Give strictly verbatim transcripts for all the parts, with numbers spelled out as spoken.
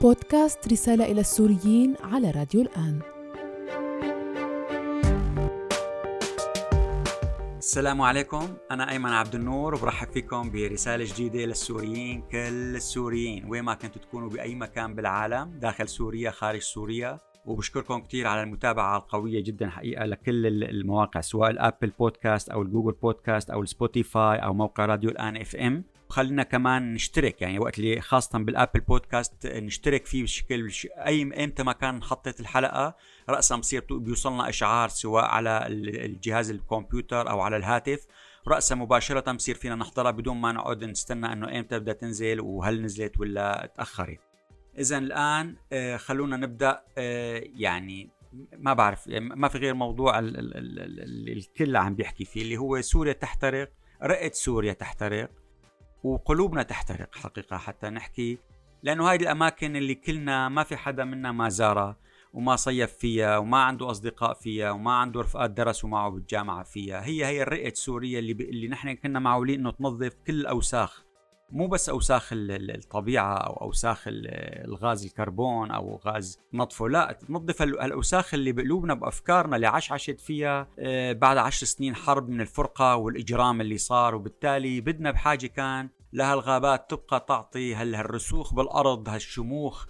بودكاست رسالة إلى السوريين على راديو الآن. السلام عليكم، أنا أيمن عبد النور وبرحب فيكم برسالة جديدة للسوريين، كل السوريين وين ما كنتوا تكونوا بأي مكان بالعالم، داخل سوريا خارج سوريا. وبشكركم كتير على المتابعة القوية جدا حقيقة لكل المواقع، سواء الأبل بودكاست أو الجوجل بودكاست أو السبوتيفاي أو موقع راديو الآن اف ام. خلينا كمان نشترك، يعني وقت اللي خاصة بالأبل بودكاست نشترك فيه بشكل أي إمتى ما كان حطيت الحلقة رأسا بصير بيوصلنا إشعار سواء على الجهاز الكمبيوتر أو على الهاتف، رأسا مباشرة بصير فينا نحضرها بدون ما نقعد نستنى إنه إمتى بدها تنزل وهل نزلت ولا تأخرت. إذن الآن خلونا نبدأ. يعني ما بعرف، ما في غير موضوع اللي الكل عم بيحكي فيه، اللي هو سوريا تحترق، رئة سوريا تحترق وقلوبنا تحترق حقيقة حتى نحكي، لأنه هاي الأماكن اللي كلنا ما في حدا منا ما زارها وما صيف فيها وما عنده أصدقاء فيها وما عنده رفقات درسوا معه بالجامعة فيها. هي هي الرئة سوريا اللي, ب... اللي نحن كنا معولين إنه تنظف كل الأوساخ، مو بس أوساخ الطبيعة أو أوساخ الغاز الكربون أو غاز نطفه، لا، تنظف الأوساخ اللي بقلوبنا بأفكارنا اللي عش عشت فيها بعد عشر سنين حرب من الفرقة والإجرام اللي صار. وبالتالي بدنا بحاجة كان لهالغابات تبقى تعطي هالرسوخ بالأرض، هالشموخ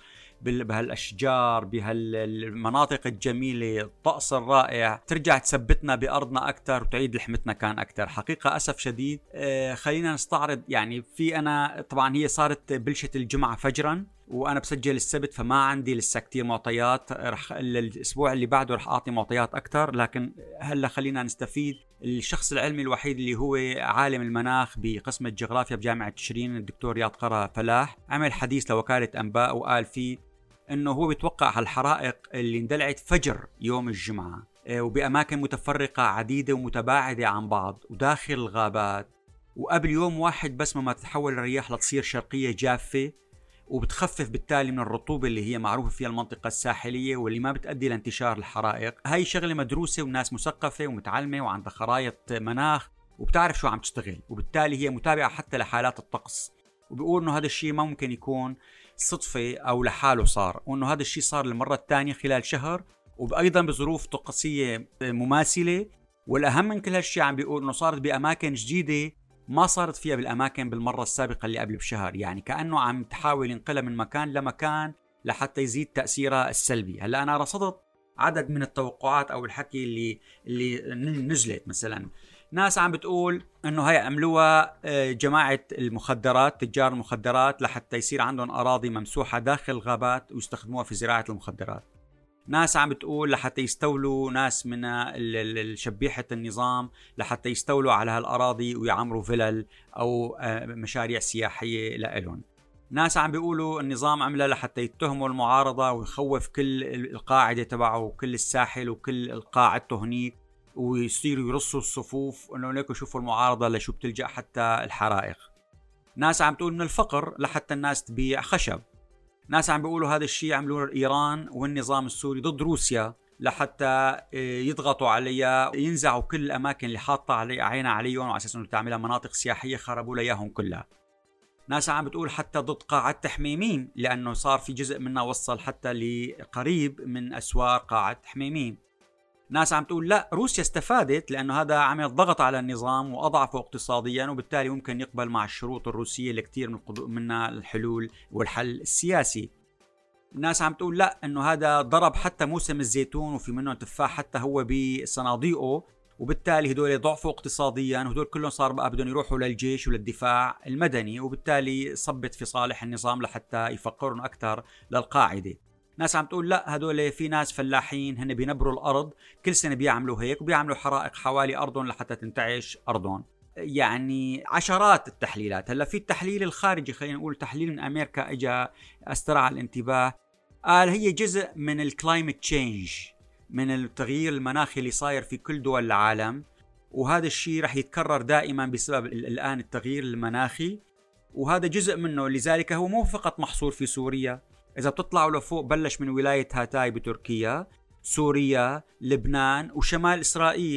بهالأشجار، بهالمناطق الجميلة، الطقس الرائع، ترجع تثبتنا بأرضنا أكتر وتعيد لحمتنا كان أكتر. حقيقة أسف شديد. آه خلينا نستعرض، يعني في أنا طبعا هي صارت بلشة الجمعة فجرا وأنا بسجل السبت، فما عندي لسه كتير معطيات، رح الأسبوع اللي بعده رح أعطي معطيات أكتر. لكن هلا خلينا نستفيد. الشخص العلمي الوحيد اللي هو عالم المناخ بقسم الجغرافيا بجامعة تشرين، الدكتور رياض قرا فلاح، عمل حديث لوكالة أنباء وقال فيه انه هو بيتوقع هالحرائق اللي اندلعت فجر يوم الجمعة وبأماكن متفرقة عديدة ومتباعدة عن بعض وداخل الغابات، وقبل يوم واحد بس ما تتحول الرياح لتصير شرقية جافة وبتخفف بالتالي من الرطوبة اللي هي معروفة فيها المنطقة الساحلية واللي ما بتؤدي لانتشار الحرائق. هاي شغلة مدروسة والناس مثقفة ومتعلمة وعندها خرائط مناخ وبتعرف شو عم تشتغل، وبالتالي هي متابعة حتى لحالات الطقس، وبيقول انه هذا الشيء ما ممكن يكون صدفة أو لحاله صار، وأنه هذا الشيء صار للمرة الثانية خلال شهر وأيضا بظروف طقسية مماثلة. والأهم من كل هالشيء عم بيقول أنه صارت بأماكن جديدة ما صارت فيها بالأماكن بالمرة السابقة اللي قبل بشهر، يعني كأنه عم تحاول ينقلها من مكان لمكان لحتى يزيد تأثيرها السلبي. هلأ أنا رصدت عدد من التوقعات أو الحكي اللي اللي نزلت. مثلا ناس عم بتقول انه هي عملوها جماعة المخدرات، تجار المخدرات، لحتى يصير عندهم اراضي ممسوحة داخل الغابات ويستخدموها في زراعة المخدرات. ناس عم بتقول لحتى يستولوا ناس من شبيحة النظام لحتى يستولوا على هالاراضي ويعمروا فلل او مشاريع سياحية لإلهم. ناس عم بيقولوا النظام عملها لحتى يتهموا المعارضة ويخوف كل القاعدة تبعه وكل الساحل وكل قاعدته هنيك، ويصيروا يرصوا الصفوف انه ليكوا شوفوا المعارضة لشو بتلجأ حتى الحرائق. ناس عم تقول من الفقر لحتى الناس تبيع خشب. ناس عم بيقولوا هذا الشيء عملوه إيران والنظام السوري ضد روسيا لحتى يضغطوا عليها، ينزعوا كل الأماكن اللي حاطة علي عينها عليهم وعلى أساس إنه تعملها مناطق سياحية، خربوا لها إياهم كلها. ناس عم بتقول حتى ضد قاعة تحميمين، لأنه صار في جزء منها وصل حتى لقريب من أسوار قاعة تحميمين. ناس عم تقول لا، روسيا استفادت لأنه هذا عمل ضغط على النظام وأضعفه اقتصاديا، وبالتالي ممكن يقبل مع الشروط الروسية اللي كتير من منها الحلول والحل السياسي. ناس عم تقول لا، أنه هذا ضرب حتى موسم الزيتون وفي منه تفاح حتى هو بصناديقه، وبالتالي هدول ضعفوا اقتصاديا وهدول كلهم صار بقى بدهم يروحوا للجيش وللدفاع المدني، وبالتالي صبت في صالح النظام لحتى يفقرون أكثر للقاعدة. ناس عم تقول لا، هدول في ناس فلاحين هن بينبروا الأرض كل سنة بيعملوا هيك وبيعملوا حرائق حوالي أرضهم لحتى تنتعش أرضهم. يعني عشرات التحليلات. هلا في التحليل الخارجي، خلينا نقول تحليل من أمريكا اجى استرعى الانتباه، قال هي جزء من الكلايمت تشينج، من التغيير المناخي اللي صاير في كل دول العالم، وهذا الشيء رح يتكرر دائما بسبب الآن التغيير المناخي، وهذا جزء منه. لذلك هو مو فقط محصور في سوريا، إذا بتطلعوا لفوق بلش من ولاية هاتاي بتركيا، سوريا، لبنان وشمال إسرائيل،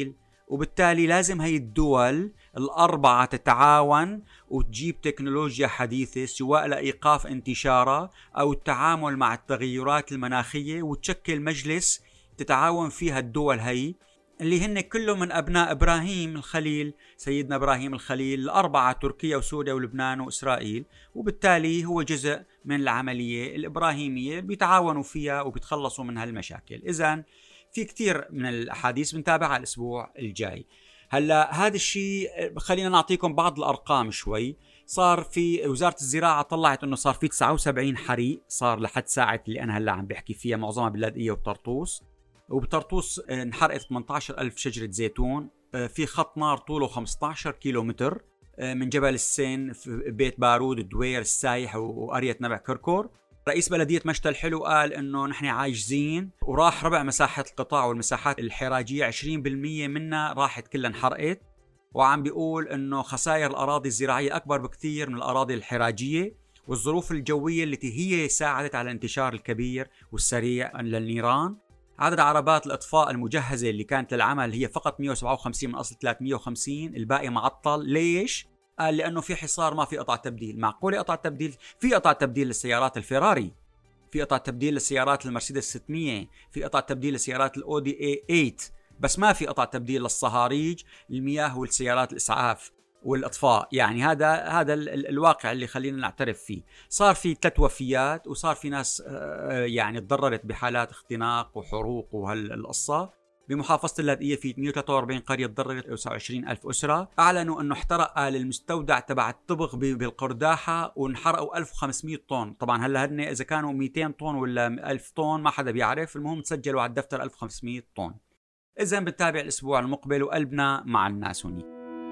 وبالتالي لازم هي الدول الأربعة تتعاون وتجيب تكنولوجيا حديثة سواء لإيقاف انتشارها أو التعامل مع التغيرات المناخية، وتشكل مجلس تتعاون فيها الدول هي اللي هن كلهم من أبناء إبراهيم الخليل، سيدنا إبراهيم الخليل، الأربعة تركيا وسوريا ولبنان وإسرائيل. وبالتالي هو جزء من العملية الإبراهيمية بيتعاونوا فيها وبيتخلصوا من هالمشاكل. إذن في كتير من الأحاديث بنتابعها الأسبوع الجاي. هلا هذا الشيء خلينا نعطيكم بعض الأرقام شوي. صار في وزارة الزراعة طلعت انه صار في تسعة وسبعين حريق صار لحد ساعة اللي انا هلا عم بحكي فيها، معظمها باللاذقية وبطرطوس. وبطرطوس انحرقت ثمانية عشر ألف شجرة زيتون. في خط نار طوله خمسة عشر كيلو متر من جبل السين في بيت بارود، الدوير، السايح وقرية نبع كركور. رئيس بلدية مشتى الحلو قال انه نحن عاجزين، وراح ربع مساحة القطاع والمساحات الحراجية عشرين بالمية منها راحت كلها انحرقت. وعم بيقول انه خسائر الاراضي الزراعية اكبر بكثير من الاراضي الحراجية، والظروف الجوية التي هي ساعدت على الانتشار الكبير والسريع للنيران. عدد عربات الاطفاء المجهزة اللي كانت للعمل هي فقط مئة وسبعة وخمسين من اصل ثلاثمئة وخمسين، الباقي معطل. ليش؟ قال لانه في حصار، ما في قطع تبديل. معقولة قطع تبديل؟ في قطع تبديل للسيارات الفيراري، في قطع تبديل للسيارات المرسيدس ستمئة، في قطع تبديل للسيارات الاودي اي ثمانية، بس ما في قطع تبديل للصهاريج، المياه والسيارات الاسعاف والاطفاء. يعني هذا هذا الواقع اللي خلينا نعترف فيه. صار في ثلاث وفيات، وصار في ناس يعني تضررت بحالات اختناق وحروق وهالقصة. بمحافظة اللاذقية في مئة وثلاثة وأربعين قرية تضررت، تسعة وعشرين ألف أسرة. أعلنوا أنه احترق المستودع تبع الطبغ بالقرداحة وانحرقوا ألف وخمسمئة طن. طبعا هلا هن إذا كانوا مئتين طن ولا ألف طن ما حدا بيعرف، المهم تسجلوا على الدفتر ألف وخمسمئة طن. إذن بنتابع الأسبوع المقبل وقلبنا مع الناس هني.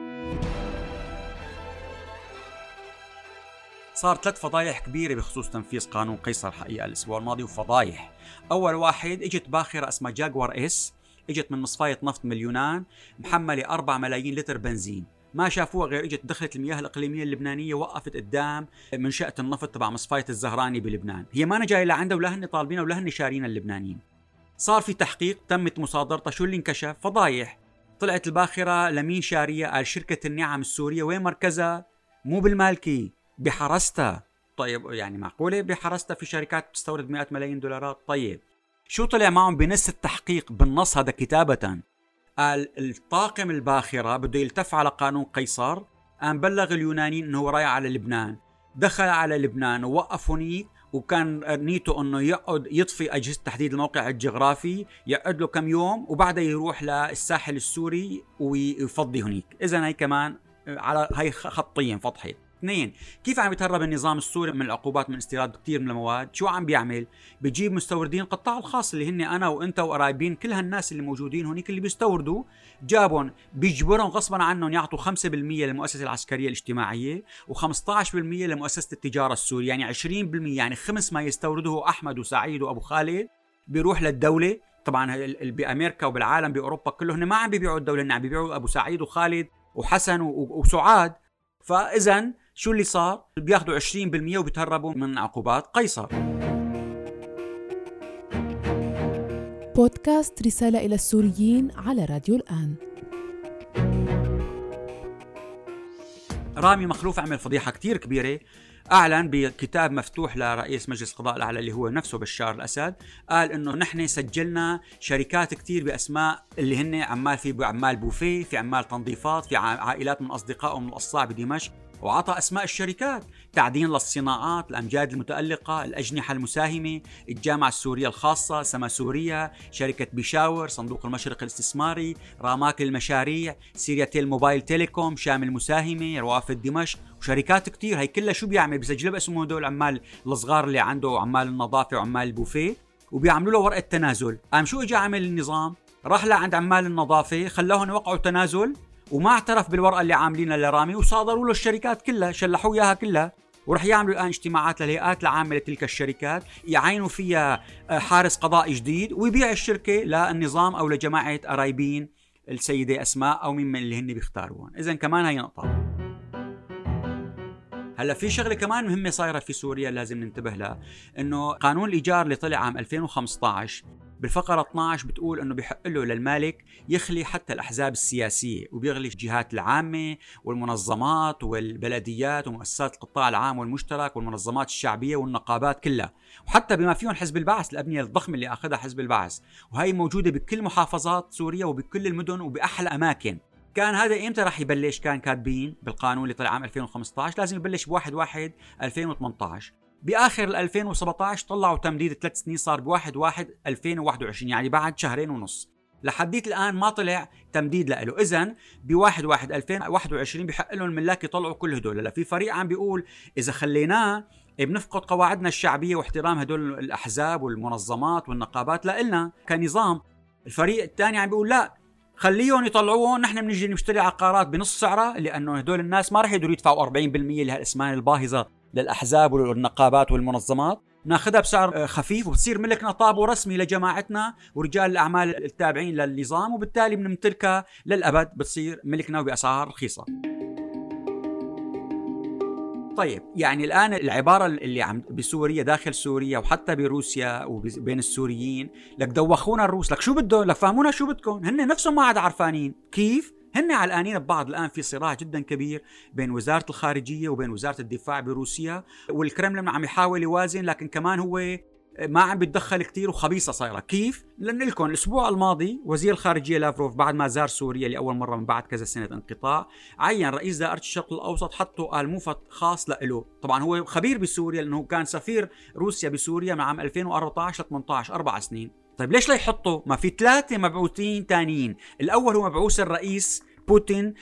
صار ثلاث فضايح كبيرة بخصوص تنفيذ قانون قيصر حقيقة الأسبوع الماضي، وفضايح. أول واحد، اجت باخرة اسمها جاكوار اس، اجت من مصفاية نفط من اليونان محملة أربعة ملايين لتر بنزين. ما شافوها غير اجت دخلت المياه الإقليمية اللبنانية، وقفت قدام منشأة النفط تبع مصفاية الزهراني بلبنان. هي ما جاية لعندها ولا هن طالبينها ولا هن شارين اللبنانيين. صار في تحقيق، تمت مصادرتها. شو اللي انكشف؟ فضايح. طلعت الباخرة لمين شارية؟ قال شركة النعم السورية. وين مركزها؟ مو بالمالكي، بحرستها. طيب يعني معقولة بحرستها في شركات بتستورد مئات ملايين دولارات؟ طيب شو طلع معهم بنص التحقيق بالنص هذا كتابة؟ قال الطاقم الباخرة بده يلتف على قانون قيصر، قام بلغ اليونانيين انه هو رايح على لبنان. دخل على لبنان ووقف هنيك، وكان نيته انه يقعد يطفي اجهزة تحديد الموقع الجغرافي، يقعد له كم يوم وبعدها يروح للساحل السوري ويفضي هنيك. اذا هي كمان على هي خطيا فضحت. اثنين، كيف عم يتهرب النظام السوري من العقوبات من استيراد كثير من المواد؟ شو عم بيعمل؟ بيجيب مستوردين القطاع الخاص اللي هن انا وانت وقرايبين، كل هالناس اللي موجودين هنيك اللي بيستوردوا، جابهم بيجبرهم غصبا عنهم يعطوا خمسة بالمئة للمؤسسة العسكرية الاجتماعية وخمسة عشر بالمئة لمؤسسة التجارة السورية، يعني عشرين بالمئة، يعني خمس ما يستورده أحمد وسعيد وأبو خالد بيروح للدولة. طبعا بأمريكا وبالعالم بأوروبا كله هن ما عم بيبيعوا الدولة، هن عم بيبيعوا أبو سعيد وخالد وحسن وسعاد. فإذا شو اللي صار؟ بياخدوا عشرين بالمئة وبيتهربوا من عقوبات قيصر. بودكاست رسالة إلى السوريين على راديو الآن. رامي مخلوف عمل فضيحة كتير كبيرة. أعلن بكتاب مفتوح لرئيس مجلس القضاء الأعلى اللي هو نفسه بشار الأسد، قال إنه نحن سجلنا شركات كتير بأسماء اللي هن عمال في عمال بوفيه، في عمال تنظيفات، في عائلات من أصدقائهم من القصاع بدمشق، وعطى أسماء الشركات: تعدين للصناعات، الأمجاد المتألقة، الأجنحة المساهمة، الجامعة السورية الخاصة، سما سوريا، شركة بيشاور، صندوق المشرق الاستثماري، راماك المشاريع، سيريا تيل موبايل تيليكوم، شامل المساهمة، روافد دمشق، وشركات كتير. هي كلها شو بيعمل؟ بيسجلوا باسمهم هدول العمال الصغار اللي عنده عمال النظافة وعمال البوفيه، وبيعملوا له ورقة تنازل. قام شو اجى عمل النظام؟ راح لعند عمال النظافة خلاهم يوقعوا تنازل، وما اعترف بالورقة اللي عاملينها لرامي، وصادروا له الشركات كلها، شلحوا اياها كلها. ورح يعملوا الآن اجتماعات للهيئات العامة لتلك الشركات، يعينوا فيها حارس قضاء جديد، ويبيع الشركة للنظام أو لجماعة قرايبين السيدة أسماء أو ممن اللي هن بيختاروهم. إذن كمان هي نقطة. هلا في شغله كمان مهمه صايره في سوريا لازم ننتبه لها، انه قانون الايجار اللي طلع عام ألفين وخمسة عشر بالفقرة اثنا عشر بتقول أنه بيحق له للمالك يخلي حتى الأحزاب السياسية، وبيغلي الجهات العامة والمنظمات والبلديات ومؤسسات القطاع العام والمشترك والمنظمات الشعبية والنقابات كلها، وحتى بما فيهم حزب البعث، الأبنية الضخمة اللي أخذها حزب البعث، وهي موجودة بكل محافظات سوريا وبكل المدن وبأحلى أماكن. كان هذا إمتى راح يبلش؟ كان كاتبين بالقانون اللي طلع عام ألفين وخمسة عشر لازم يبلش بواحد واحد ألفين وثمانية عشر. بآخر ألفين وسبعة عشر طلعوا تمديد ثلاث سنين، صار بواحد واحد ألفين وواحد وعشرين، يعني بعد شهرين ونص. لحديت الآن ما طلع تمديد له. إذن بواحد واحد ألفين وواحد وعشرين بحق لهم الملاك يطلعوا كل هدول. لا، في فريق عم بيقول إذا خليناه بنفقد قواعدنا الشعبية واحترام هدول الأحزاب والمنظمات والنقابات لإلنا كنظام. الفريق الثاني عم بيقول لا، خليهم يطلعوهم، نحن بنجي نشتري عقارات بنص سعرها، لأنه هدول الناس ما رح يقدروا يدفعوا أربعين بالمئة لهالأسمان الباهظة للأحزاب والنقابات والمنظمات، ناخذها بسعر خفيف وبتصير ملكنا طابو رسمي لجماعتنا ورجال الأعمال التابعين للنظام، وبالتالي بنمتلكها للأبد، بتصير ملكنا وبأسعار رخيصة. طيب يعني الآن العبارة اللي عم بسوريا داخل سوريا وحتى بروسيا وبين السوريين، لك دوخونا الروس، لك شو بدهم، لك فهمونا شو بدكم، هن نفسهم ما عاد عارفانين كيف، هن علقانين ببعض. الآن في صراع جدا كبير بين وزارة الخارجية وبين وزارة الدفاع بروسيا، والكرملين عم يحاول يوازن، لكن كمان هو ما عم بيتدخل كتير وخبيصة صايرة. كيف؟ لأن لكم الأسبوع الماضي وزير الخارجية لافروف بعد ما زار سوريا لأول مرة من بعد كذا سنة انقطاع، عين رئيس دائرة الشرق الأوسط، حطه قال موفد خاص له. طبعا هو خبير بسوريا لأنه كان سفير روسيا بسوريا من عام ألفين وأربعة عشر ل ثمانية عشر، أربع سنين. طيب ليش لا يحطوا؟ ما في ثلاثة مبعوثين تانيين. الأول هو مبعوث الرئيس بوتين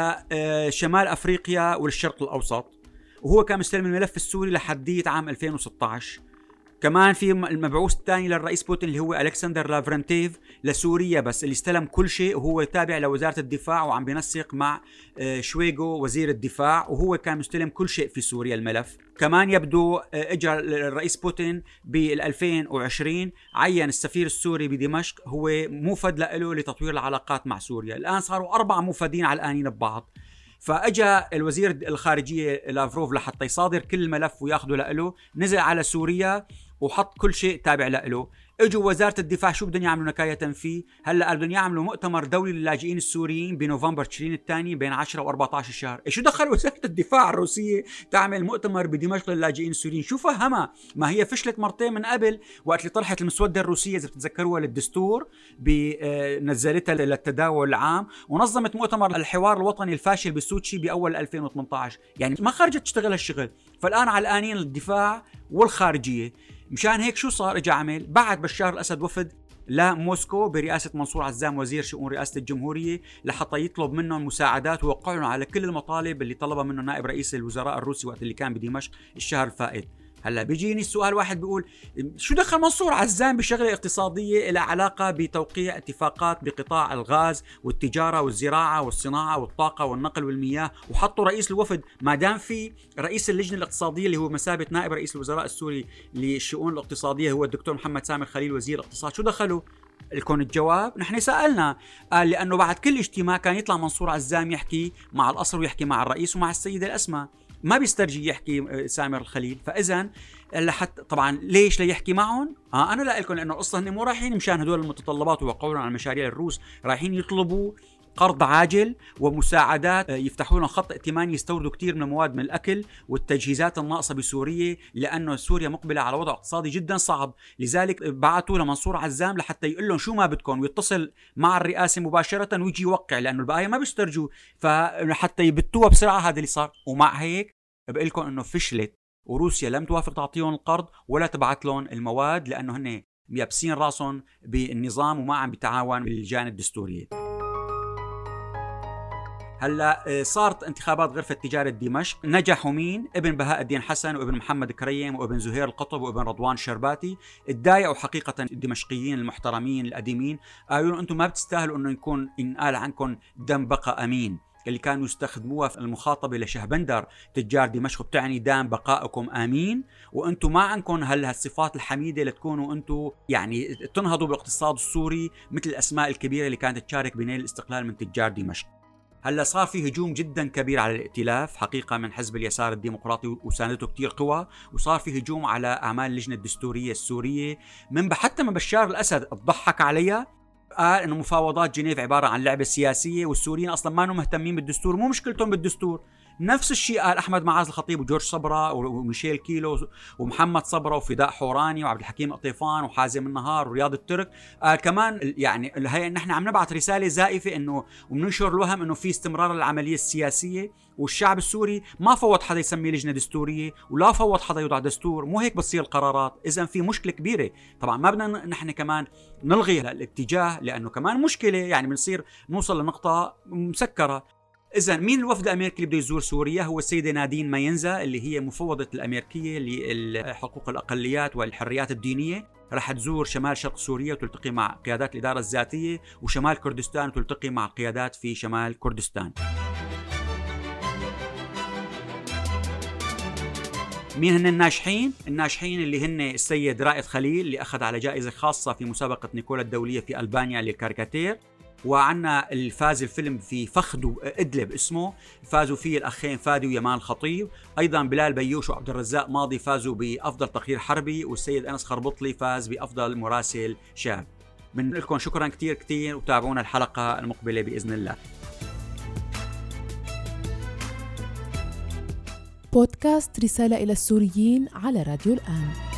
لشمال أفريقيا والشرق الأوسط، وهو كان مستلم الملف السوري لحدية عام ألفين وستة عشر. كمان في المبعوث الثاني للرئيس بوتين اللي هو ألكسندر لافرنتيف لسوريا، بس اللي استلم كل شيء، وهو تابع لوزارة الدفاع وعم بينسق مع شويغو وزير الدفاع، وهو كان مستلم كل شيء في سوريا الملف. كمان يبدو اجى الرئيس بوتين بال ألفين وعشرين عين السفير السوري بدمشق هو موفد له لتطوير العلاقات مع سوريا. الآن صاروا أربع موفدين علقانين ببعض. فاجا الوزير الخارجية لافروف لحتى يصادر كل الملف وياخده له، نزل على سوريا وحط كل شيء تابع له. اجوا وزارة الدفاع شو بدهم يعملوا نكاية فيه؟ هلا بدهم يعملوا مؤتمر دولي للاجئين السوريين بنوفمبر تشرين الثاني بين عشرة وأربعة عشر الشهر. شو دخل وزارة الدفاع الروسية تعمل مؤتمر بدمشق للاجئين السوريين؟ شو فهمها؟ ما هي فشلت مرتين من قبل، وقت اللي طرحت المسودة الروسية اذا بتتذكروها للدستور نزلتها للتداول العام، ونظمت مؤتمر الحوار الوطني الفاشل بسوتشي باول ألفين وثمانية عشر، يعني ما خرجت تشتغل هالشغل. فالان علقانين الدفاع والخارجية. مشان هيك شو صار؟ اجى عمل بعد بشار الأسد وفد لموسكو برئاسة منصور عزام وزير شؤون رئاسة الجمهورية لحتى يطلب منهم مساعدات ويوقعوا على كل المطالب اللي طلبها منه نائب رئيس الوزراء الروسي وقت اللي كان بدمشق الشهر الفائت. هلا بيجيني السؤال، واحد بيقول شو دخل منصور عزام بشغله اقتصاديه لها علاقه بتوقيع اتفاقات بقطاع الغاز والتجاره والزراعه والصناعه والطاقه والنقل والمياه، وحطوا رئيس الوفد ما دام في رئيس اللجنه الاقتصاديه اللي هو مسابه نائب رئيس الوزراء السوري للشؤون الاقتصاديه هو الدكتور محمد سامر خليل وزير الاقتصاد. شو دخلوا؟ لكم الجواب نحن سألنا، قال لأنه بعد كل اجتماع كان يطلع منصور عزام يحكي مع القصر ويحكي مع الرئيس ومع السيدة الأسمى، ما بيسترجي يحكي سامر الخليل. فإذا لحتى طبعا ليش ليحكي معهم؟ آه أنا لا لكم، لأنه أصلا هن مو رايحين مشان هدول المتطلبات ويوقعون على مشاريع الروس، رايحين يطلبوا قرض عاجل ومساعدات يفتحوا لهم خط ائتماني يستوردوا كتير من المواد من الأكل والتجهيزات الناقصة بسوريا، لأنه سوريا مقبلة على وضع اقتصادي جدا صعب. لذلك بعثوا لمنصور عزام لحتى يقول لهم شو ما بدكم ويتصل مع الرئاسة مباشرة ويجي يوقع، لأنه البقايا ما بيسترجوا، فحتى يبتوها بسرعة. هذا اللي صار. ومع هيك بقول لكم إنه فشلت، وروسيا لم توافق تعطيهم القرض ولا تبعت لهم المواد، لأنه هن يابسين راسهم بالنظام وما عم بيتعاون بالجانب الدستوري. هلا صارت انتخابات غرفة تجارة دمشق، نجحوا مين؟ ابن بهاء الدين حسن وابن محمد كريم وابن زهير القطب وابن رضوان شرباتي. اتضايقوا حقيقة الدمشقيين المحترمين القديمين، قالوا انتم ما بتستاهلوا انه يكون ينقال عنكم دم بقى امين، اللي كانوا يستخدموها في المخاطبة لشهبندر تجار دمشق، بتعني دام بقائكم آمين، وأنتم ما عندكم هالصفات الحميدة لتكونوا أنتم يعني تنهضوا بالاقتصاد السوري مثل الأسماء الكبيرة اللي كانت تشارك بنيل الاستقلال من تجار دمشق. هلا صار في هجوم جدا كبير على الائتلاف حقيقة من حزب اليسار الديمقراطي وساندته كتير قوى، وصار في هجوم على أعمال اللجنة الدستورية السورية من حتى من بشار الأسد اضحك عليها، قال إنه مفاوضات جنيف عبارة عن لعبة سياسية والسوريين أصلا ما هم مهتمين بالدستور، مو مشكلتهم بالدستور. نفس الشيء قال أحمد معاذ الخطيب وجورج صبرا وميشيل كيلو ومحمد صبرا وفداء حوراني وعبد الحكيم الطيفان وحازم النهار ورياض الترك. قال كمان يعني هي نحن عم نبعث رسالة زائفة إنه ومننشر الوهم إنه في استمرار للعملية السياسية، والشعب السوري ما فوض حدا يسمي لجنة دستورية ولا فوض حدا يوضع دستور، مو هيك بتصير القرارات. إذا في مشكلة كبيرة، طبعا ما بدنا نحن كمان نلغي الاتجاه لأنه كمان مشكلة، يعني بنصير نوصل لنقطة مسكرة. إذا مين الوفد الأمريكي اللي بده يزور سوريا؟ هو السيدة نادين ماينزا اللي هي مفوضة الأمريكية لحقوق الأقليات والحريات الدينية. رح تزور شمال شرق سوريا وتلتقي مع قيادات الإدارة الذاتية، وشمال كردستان وتلتقي مع قيادات في شمال كردستان. مين هن الناجحين؟ الناجحين اللي هن السيد رائد خليل اللي أخذ على جائزة خاصة في مسابقة نيكولا الدولية في ألبانيا للكاريكاتير، وعنا الفاز الفيلم في فخد إدلب اسمه، فازوا فيه الأخين فادي ويمان خطيب. أيضا بلال بيوش وعبد الرزاق ماضي فازوا بأفضل تقرير حربي، والسيد أنس خربطلي فاز بأفضل مراسل شاب. من لكم شكرا كتير كتير، وتابعونا الحلقة المقبلة بإذن الله. بودكاست رسالة إلى السوريين على راديو الآن.